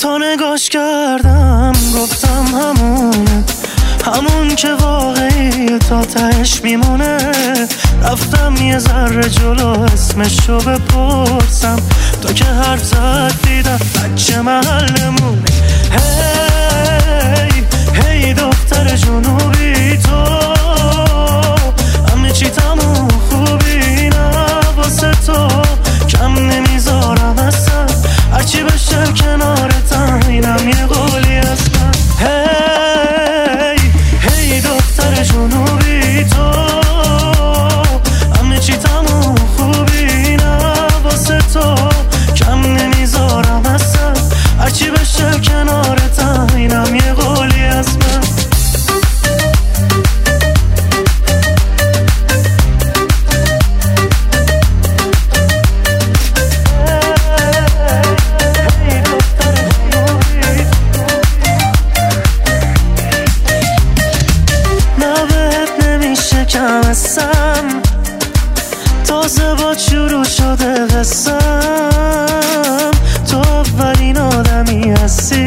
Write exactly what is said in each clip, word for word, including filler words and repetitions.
تا نگاش کردم گفتم همونه، همون که واقعی تا تهش میمونه. رفتم یه ذره جلو اسمشو بپرسم، تا که حرف زد دیدم بچه محلمونه. هی هی دختر جنوبی، تو همه چی تموم خوبی، نه واسه تو کم نمیذارم اصلا، هرچی بشه کنارتم اینم یه قولی اصلا. هی هی دختر جنوبی، تو همه چی تموم خوبی، نه واسه تو کم نمیذارم اصلا، هرچی بشه کنارتم اینم یه قولی اصلا. تازه با شروع شده قسم، تو اولین آدمی هستی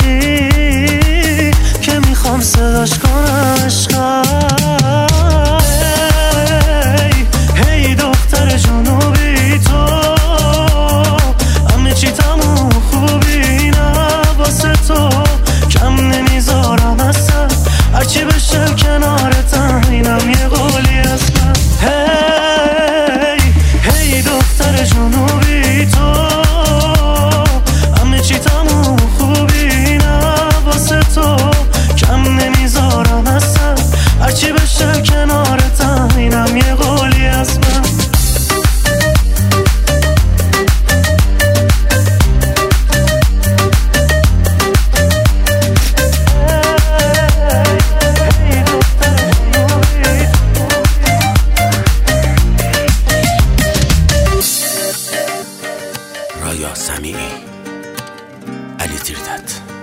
که میخوام صداش کنم عشقم. هی هی دختر جنوبی، تو همه چی تموم خوبی، نه واسه تو کم نمیذارم اصلا، هرچی بشه کنارتم اینم یه قولی اصلا. جنوبی، تو همه چی تموم خوبی، نه واسه تو کم نمیذارم اصلا، هرچی بشه کنارتم اینم یه قولی اصلا. رایا سمیعی، علی تیردت.